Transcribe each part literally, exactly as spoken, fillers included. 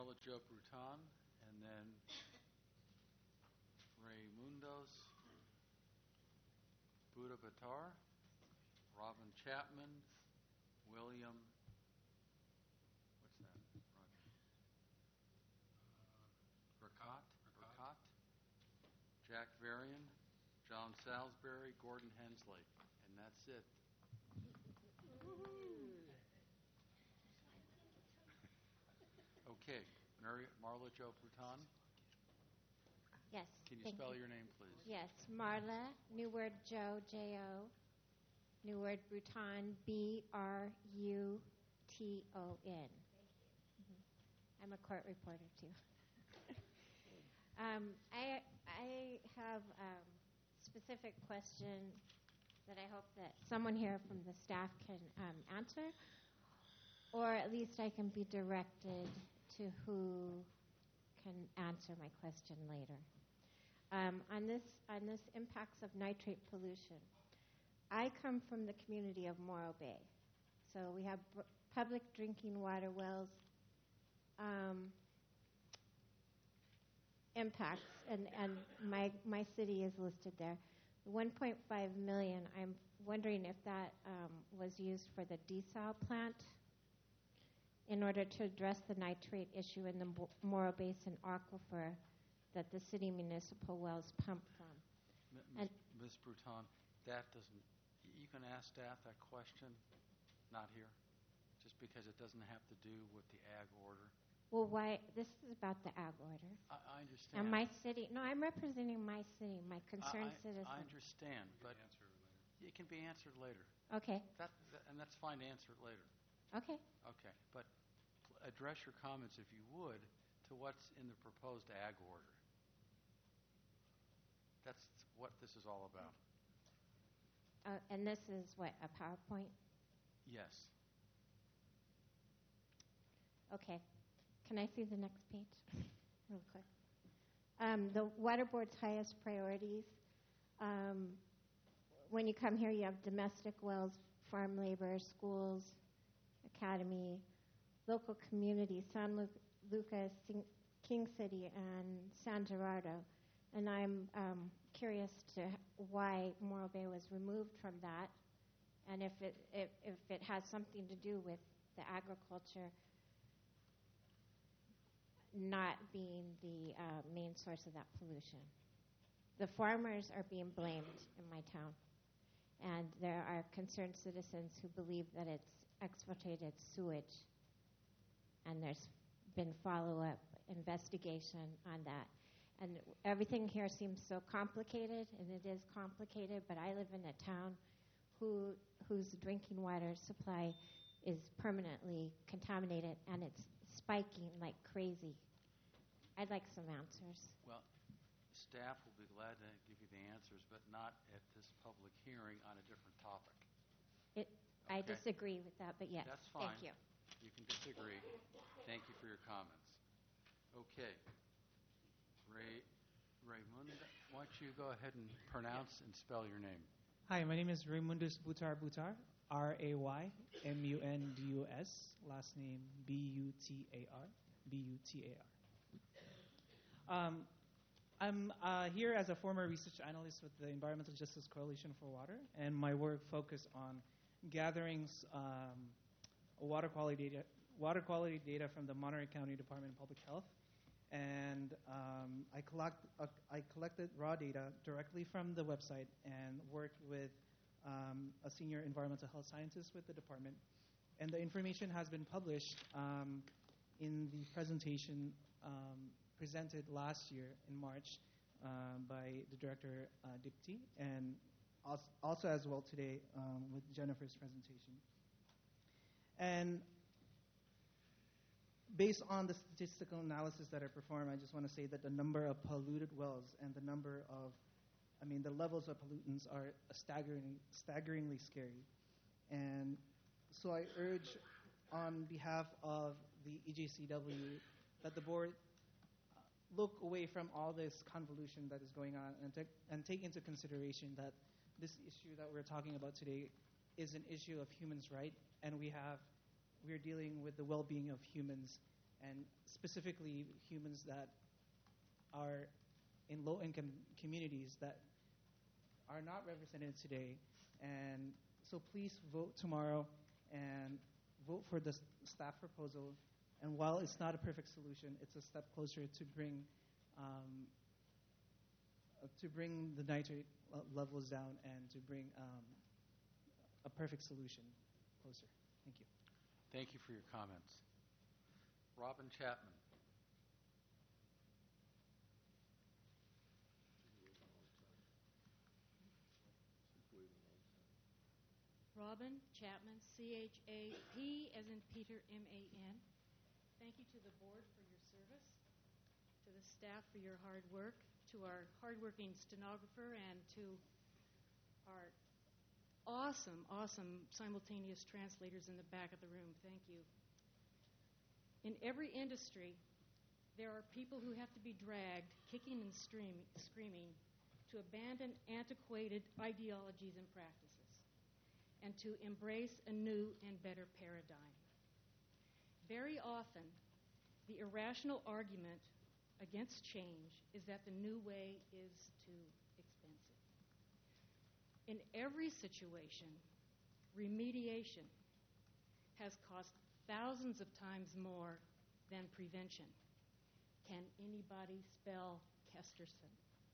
Marla Jo Bruton, and then Raymundos Buddha Batar, Robin Chapman, William, what's that? Rakat, Rakat, Jack Varian, John Salisbury, Gordon Hensley, and that's it. Okay, Mary, Marla Jo Bruton. Yes. Can you spell you. your name, please? Yes, Marla, new word Joe, J O, new word Bruton, B R U T O N. Mm-hmm. I'm a court reporter, too. um, I, I have a specific question that I hope that someone here from the staff can um, answer, or at least I can be directed to who can answer my question later. Um, on this, on this impacts of nitrate pollution, I come from the community of Morro Bay, so we have b- public drinking water wells um, impacts, and, and my my city is listed there. The one point five million. I'm wondering if that um, was used for the desal plant in order to address the nitrate issue in the Morro Basin aquifer that the city municipal wells pump from. M- Miz Bruton, that doesn't, you can ask staff that question, not here, just because it doesn't have to do with the ag order. Well, why, this is about the ag order. I, I understand. And my city, no, I'm representing my city, my concerned I, I, citizens. I understand, but it can be answered later. Okay. That, that, and that's fine to answer it later. Okay. Okay, but address your comments, if you would, to what's in the proposed ag order. That's what this is all about. Uh, and this is what, a PowerPoint? Yes. Okay. Can I see the next page real quick? Um, the Water Board's highest priorities. Um, when you come here, you have domestic wells, farm labor, schools, academy, local communities, San Lu- Lucas, Sing- King City, and San Gerardo. And I'm um, curious to why Morro Bay was removed from that, and if it if, if it has something to do with the agriculture not being the uh, main source of that pollution. The farmers are being blamed in my town, and there are concerned citizens who believe that it's exfiltrated sewage, and there's been follow-up investigation on that. And everything here seems so complicated, and it is complicated, but I live in a town who, whose drinking water supply is permanently contaminated, and it's spiking like crazy. I'd like some answers. Well, staff will be glad to give you the answers, but not at this public hearing on a different topic. It, okay. I disagree with that, but yes. That's fine. Thank you. You can disagree. Thank you for your comments. Okay. Ray, Raymund, why don't you go ahead and pronounce and spell your name? Hi, my name is Raymundus Butar Butar, R A Y M U N D U S, last name B U T A R, B U T A R. Um, I'm uh, here as a former research analyst with the Environmental Justice Coalition for Water, and my work focused on gathering um, water quality data, water quality data from the Monterey County Department of Public Health. And um, I, collect, uh, I collected raw data directly from the website and worked with um, a senior environmental health scientist with the department. And the information has been published um, in the presentation um, presented last year in March um, by the director, uh, Dipti, and also, also as well today um, with Jennifer's presentation. And based on the statistical analysis that I performed, I just want to say that the number of polluted wells and the number of, I mean, the levels of pollutants are staggering, staggeringly scary. And so I urge on behalf of the E J C W that the board look away from all this convolution that is going on and, te- and take into consideration that this issue that we're talking about today is an issue of humans' rights, and we have we're dealing with the well-being of humans and specifically humans that are in low-income communities that are not represented today. And so please vote tomorrow and vote for the s- staff proposal. And while it's not a perfect solution, it's a step closer to bring um, uh, to bring the nitrate le- levels down and to bring um, a perfect solution closer. Thank you. Thank you for your comments. Robin Chapman. Robin Chapman, C H A P as in Peter, M A N. Thank you to the board for your service, to the staff for your hard work, to our hardworking stenographer, and to our awesome, awesome simultaneous translators in the back of the room. Thank you. In every industry, there are people who have to be dragged, kicking and stream, screaming, to abandon antiquated ideologies and practices, and to embrace a new and better paradigm. Very often, the irrational argument against change is that the new way is too expensive. In every situation, remediation has cost thousands of times more than prevention. Can anybody spell Kesterson?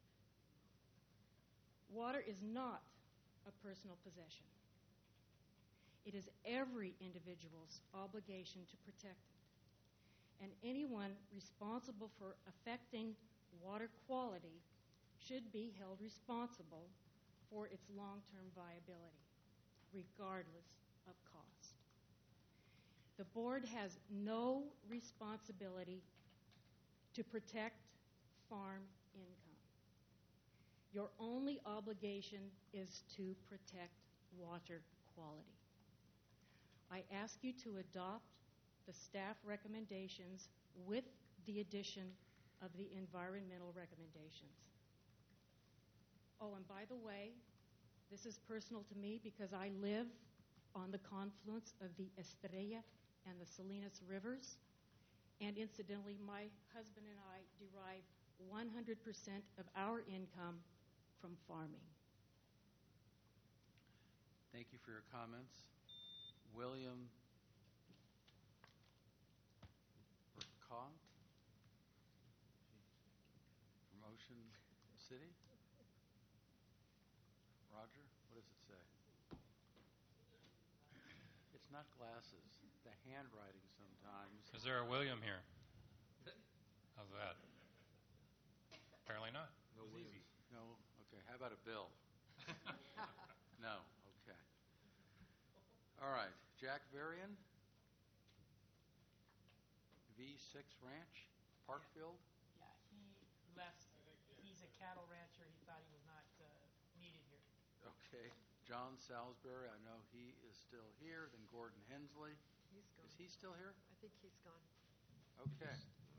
Water is not a personal possession. It is every individual's obligation to protect it. And anyone responsible for affecting water quality should be held responsible for its long-term viability, regardless of cost. The board has no responsibility to protect farm income. Your only obligation is to protect water quality. I ask you to adopt the staff recommendations with the addition of the environmental recommendations. Oh, and by the way, this is personal to me because I live on the confluence of the Estrella and the Salinas rivers. And incidentally, my husband and I derive one hundred percent of our income from farming. Thank you for your comments. William Burkont from Ocean City. Roger, what does it say? It's not glasses. The handwriting sometimes. Is there a William here? How's that? Apparently not. No Williams. No? Okay. How about a Bill? No. Okay. All right. Jack Varian, V six Ranch, Parkfield. Yeah, he left. He's a cattle rancher. He thought he was not uh, needed here. Okay. John Salisbury, I know he is still here. Then Gordon Hensley. He's gone. Is he still here? I think he's gone. Okay.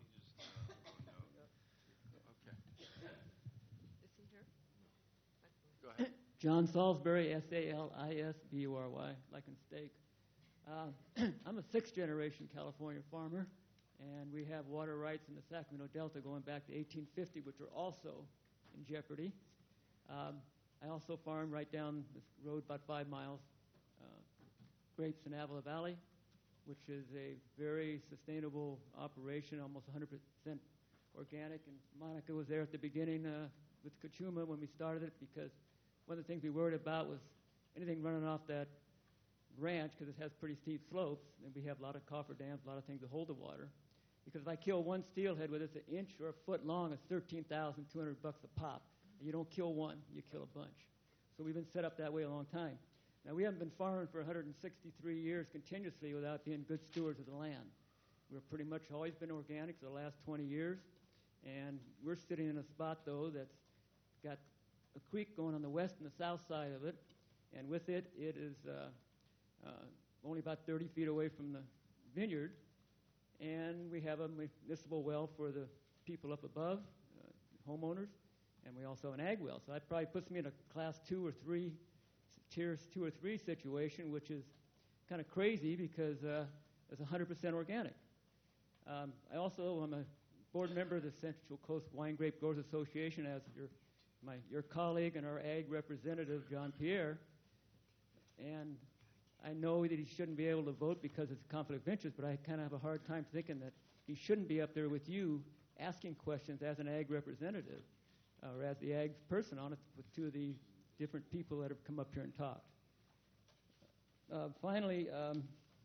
Okay. Is he here? Go ahead. John Salisbury, S A L I S B U R Y, like in steak. Uh, I'm a sixth-generation California farmer, and we have water rights in the Sacramento Delta going back to eighteen fifty, which are also in jeopardy. Um, I also farm right down this road about five miles, uh, grapes in Avila Valley, which is a very sustainable operation, almost one hundred percent organic. And Monica was there at the beginning uh, with Kachuma when we started it, because one of the things we worried about was anything running off that ranch, because it has pretty steep slopes, and we have a lot of cofferdams, a lot of things to hold the water. Because if I kill one steelhead, whether it's an inch or a foot long, it's thirteen thousand two hundred bucks a pop. And you don't kill one, you kill a bunch. So we've been set up that way a long time. Now, we haven't been farming for one hundred sixty-three years continuously without being good stewards of the land. We've pretty much always been organic for the last twenty years, and we're sitting in a spot, though, that's got a creek going on the west and the south side of it, and with it, it is uh, uh, only about thirty feet away from the vineyard, and we have a municipal well for the people up above, uh, homeowners, and we also have an ag well. So that probably puts me in a class two or three, tier two or three situation, which is kind of crazy because uh, it's one hundred percent organic. Um, I also am a board member of the Central Coast Wine Grape Growers Association, as your my your colleague and our ag representative, John Pierre. And I know that he shouldn't be able to vote because it's a conflict of interest, but I kind of have a hard time thinking that he shouldn't be up there with you asking questions as an ag representative uh, or as the ag person on it with two of the different people that have come up here and talked. Uh, finally, um,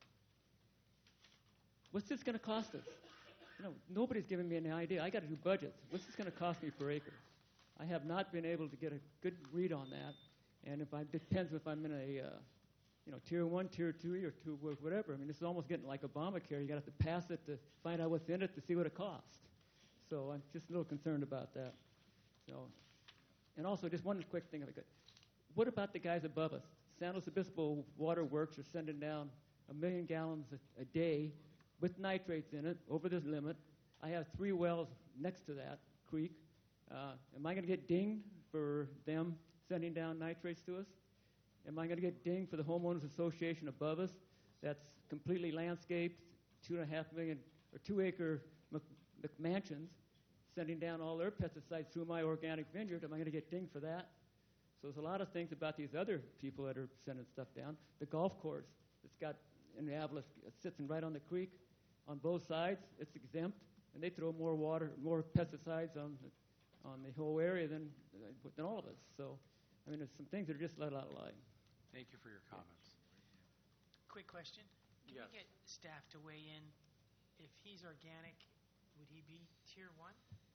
what's this going to cost us? You know, nobody's giving me any idea. I got to do budgets. What's this going to cost me per acre? I have not been able to get a good read on that, and if I depends if I'm in a uh, you know tier one, tier two, or two whatever. I mean, this is almost getting like Obamacare. You got to have to pass it to find out what's in it to see what it costs. So I'm just a little concerned about that. So, and also just one quick thing if I could. What about the guys above us? San Luis Obispo Water Works are sending down a million gallons a, a day with nitrates in it over this limit. I have three wells next to that creek. Uh, am I going to get dinged for them sending down nitrates to us? Am I going to get dinged for the homeowners association above us that's completely landscaped, two and a half million or two acre McMansions sending down all their pesticides through my organic vineyard? Am I going to get dinged for that? So there's a lot of things about these other people that are sending stuff down. The golf course, it's got in the Avila, it's sitting right on the creek on both sides. It's exempt, and they throw more water, more pesticides on the, on the whole area than than all of us. So, I mean, there's some things that are just let out of line. Thank you for your comments. Quick question. Can Yes. we get staff to weigh in? If he's organic, would he be tier one?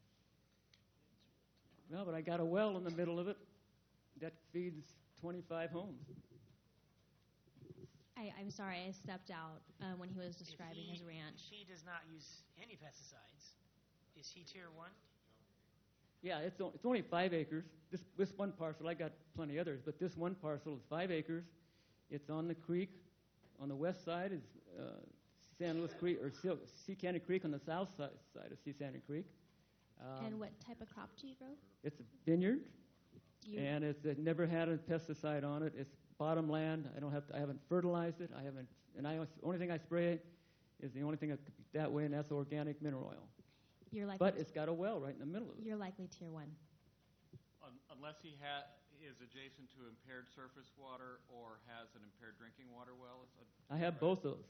Well, but I got a well in the middle of it that feeds twenty-five homes. I, I'm sorry, I stepped out uh, when he was If describing he- his ranch. If he does not use any pesticides, is he tier one? Yeah, it's, o- it's only five acres. This, this one parcel, I got plenty others, but this one parcel is five acres. It's on the creek. On the west side is uh, San Luis Creek, or Sil- Sea Canyon Creek on the south side, side of Sea Canyon Creek. Um, And what type of crop do you grow? It's a vineyard, Do you, and it's it never had a pesticide on it. It's bottom land. I don't have to, I haven't fertilized it. I haven't, and I the only thing I spray is the only thing that, that way, and that's organic mineral oil. you're likely But it's got a well right in the middle of it. you're likely tier one. Un- Unless he ha- is adjacent to impaired surface water or has an impaired drinking water well. Is that I have both those.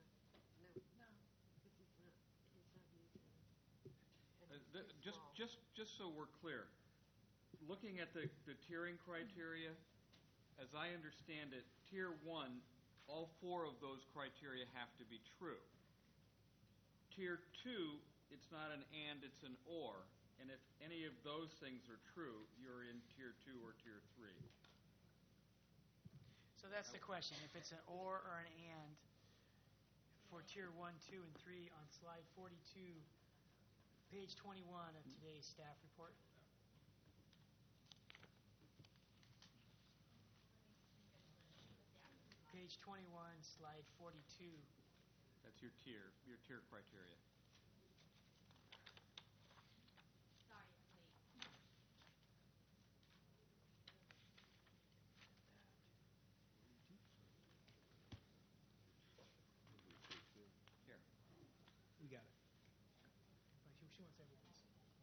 Uh, th- Just, just, just so we're clear, looking at the, the tiering criteria, as I understand it, tier one, all four of those criteria have to be true. Tier two, it's not an and, it's an or. And if any of those things are true, you're in tier two or tier three. So that's the question. If it's an or or an and for tier one, two, and three on slide forty-two, page twenty-one of today's staff report. Page twenty-one, slide forty-two. That's your tier, your tier criteria. Here. We got it. Right, she, she wants everybody's.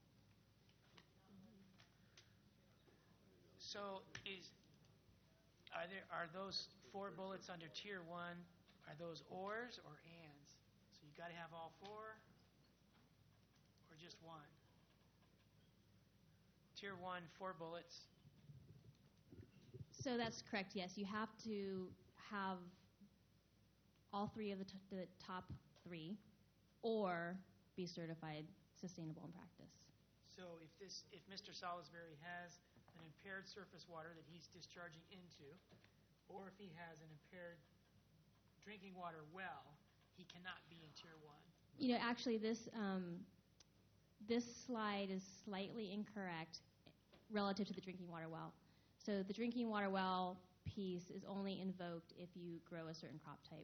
So is, are there, are those four bullets under tier one, are those ors or ands? So you gotta have all four, or just one? Tier one, four bullets. So that's correct. Yes, you have to have all three of the, t- the top three, or be certified sustainable in practice. So if this, if Mister Salisbury has an impaired surface water that he's discharging into, or if he has an impaired drinking water well, he cannot be in tier one. You know, actually, this um, this slide is slightly incorrect relative to the drinking water well. So the drinking water well piece is only invoked if you grow a certain crop type.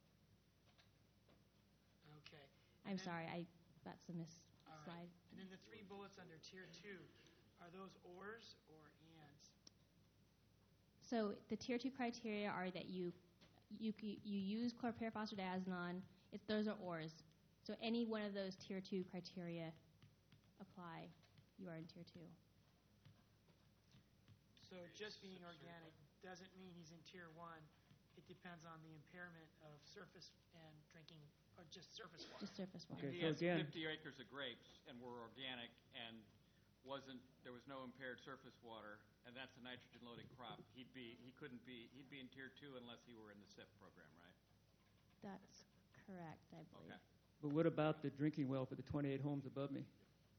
Okay. I'm And then- sorry, I that's a miss All right. slide. And then the three bullets under tier two, are those ors or ands? So the tier two criteria are that you you c- you use chlorpyrifosforidiazinon. It's those are ors. So any one of those tier two criteria apply, you are in tier two. So just being organic doesn't mean he's in tier one. It depends on the impairment of surface and drinking, or just surface water. Just surface water. If Okay, he so has again- fifty acres of grapes and were organic and wasn't, there was no impaired surface water, and that's a nitrogen-loading crop, he'd be, he couldn't be, he'd be in tier two unless he were in the S I P program, right? That's correct, I believe. Okay. But what about the drinking well for the twenty-eight homes above me?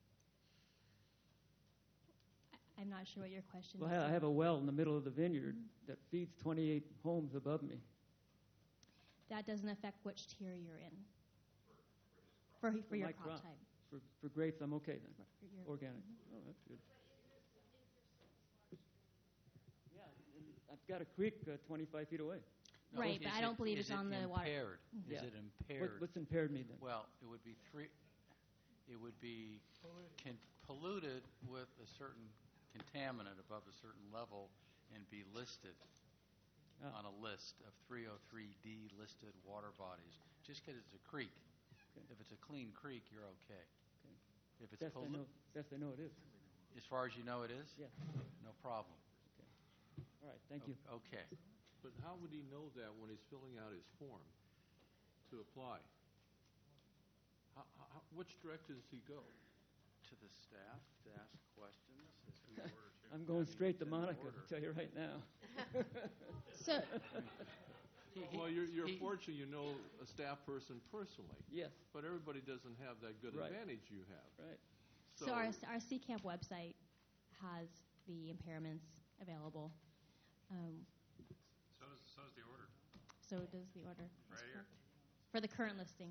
I- I'm not sure what your question Well, is. I have a well in the middle of the vineyard that feeds twenty-eight homes above me. That doesn't affect which tier you're in. For, for For your my crop crop. type. For, for grapes, I'm okay then. For your- Organic. Oh, that's good. Yeah, and I've got a creek uh, twenty-five feet away. No, Right, but is I don't it- believe is it's on it the water. impaired? Is Yeah. it What, impaired? what's impaired me then? Well, it would be three, it would be con- polluted with a certain contaminant above a certain level and be listed Ah. on a list of three oh three D listed water bodies, just because it's a creek. Okay. If it's a clean creek, you're okay. Okay. If it's Best I know, polluted, best I know it is. as far as you know it is? Yeah. No problem. All right, thank you. O- Okay. But how would he know that when he's filling out his form to apply? How, how, which direction does he go? To the staff to ask questions as we order to. I'm going I mean, straight to it's in Monica, order. I'll tell you right now. So, He- he- Well, you're, you're he- fortunate you know a staff person personally, Yes, but everybody doesn't have that good Right. advantage you have. right. so our, our C CAMP website has the impairments available. Um, So does, so does the order. So does the order. That's Right here. correct. For the current listing.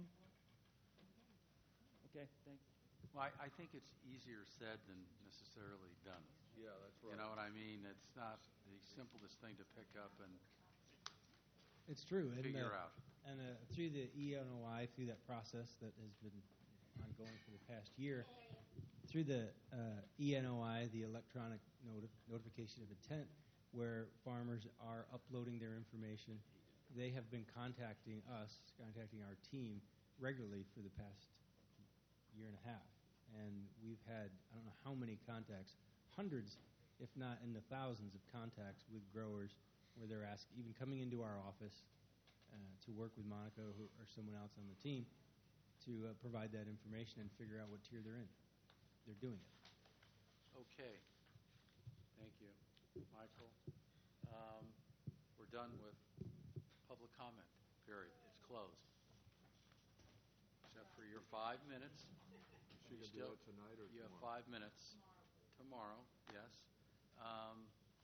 Okay, thanks. Well, I, I think it's easier said than necessarily done. Yeah, that's You know what I mean? It's not the simplest thing to pick up and It's true. And, figure uh, out. And uh, through the E N O I, through that process that has been ongoing for the past year, through the uh, E N O I, the electronic noti- notification of intent, where farmers are uploading their information, they have been contacting us, contacting our team regularly for the past year and a half. And we've had, I don't know how many contacts, hundreds, if not in the thousands of contacts with growers where they're asking, even coming into our office uh, to work with Monica who, or someone else on the team to uh, provide that information and figure out what tier they're in. They're doing it. Okay. Thank you, Michael. Um, we're done with public comment, period. It's closed. Except for your five minutes. She You can do still- it tonight or You have tomorrow? five minutes tomorrow, yes. Um,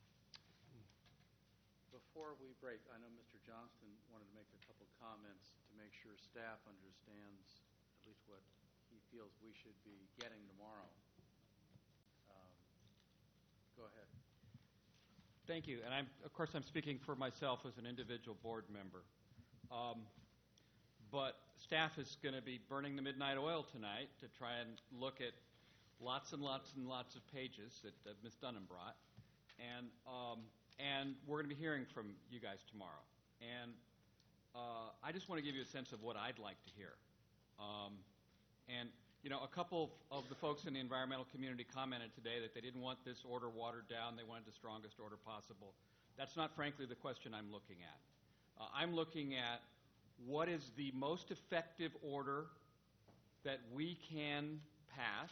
Before we break, I know Mister Johnston wanted to make a couple comments to make sure staff understands at least what he feels we should be getting tomorrow. Um, Go ahead. Thank you. And I'm, of course, I'm speaking for myself as an individual board member. Um, but staff is going to be burning the midnight oil tonight to try and look at lots and lots and lots of pages that uh, Miz Dunham brought. And, um, and we're going to be hearing from you guys tomorrow. And uh, I just want to give you a sense of what I'd like to hear. Um, and, you know, a couple of the folks in the environmental community commented today that they didn't want this order watered down. They wanted the strongest order possible. That's not, frankly, the question I'm looking at. Uh, I'm looking at what is the most effective order that we can pass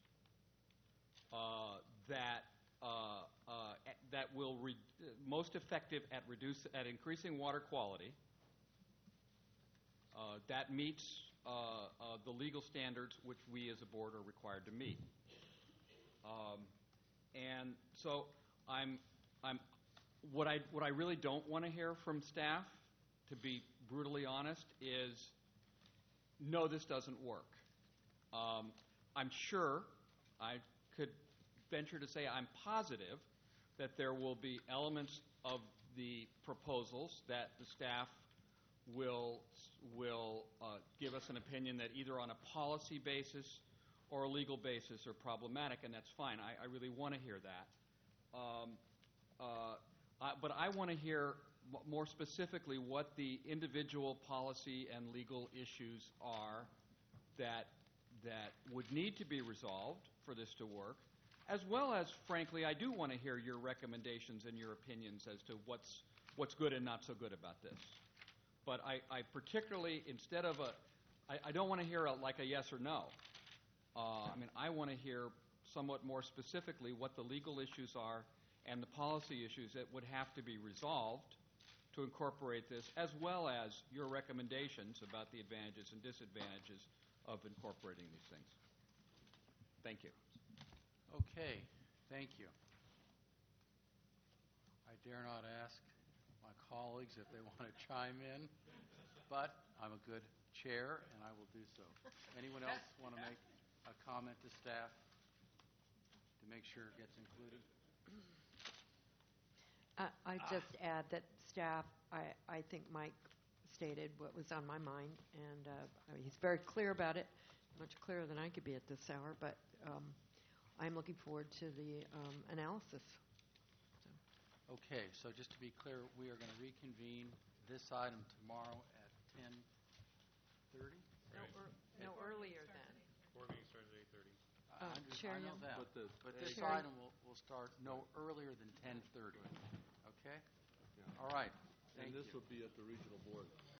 uh, that uh, uh, that will re- most effective at reduce at increasing water quality. Uh, that meets uh, uh, the legal standards which we as a board are required to meet. Um, and so I'm, I'm, what I what I really don't want to hear from staff, to be brutally honest, is no, this doesn't work. Um, I'm sure, I could venture to say I'm positive that there will be elements of the proposals that the staff will will uh, give us an opinion that either on a policy basis or a legal basis are problematic, and that's fine. I, I really want to hear that. Um, uh, I, but I want to hear m- more specifically what the individual policy and legal issues are that, that would need to be resolved for this to work, as well as, frankly, I do want to hear your recommendations and your opinions as to what's, what's good and not so good about this. But I, I particularly, instead of a, I, I don't want to hear a, like a yes or no. Uh, I mean, I want to hear somewhat more specifically what the legal issues are and the policy issues that would have to be resolved to incorporate this, as well as your recommendations about the advantages and disadvantages of incorporating these things. Thank you. Okay, thank you. I dare not ask my colleagues if they want to chime in, but I'm a good chair, and I will do so. Anyone else want to make a comment to staff to make sure it gets included? Uh, I just add that staff, I, I think Mike stated what was on my mind, and uh, I mean, he's very clear about it, much clearer than I could be at this hour, but um, I'm looking forward to the um, analysis. So. Okay, so just to be clear, we are going to reconvene this item tomorrow at ten thirty? No, or, no earlier than. Board meeting starts at eight thirty. Uh, I under- Chair I know Young. that, But the- but this Chair- item will, will start no earlier than ten thirty. Okay? All right. And Thank this you. will be at the regional board.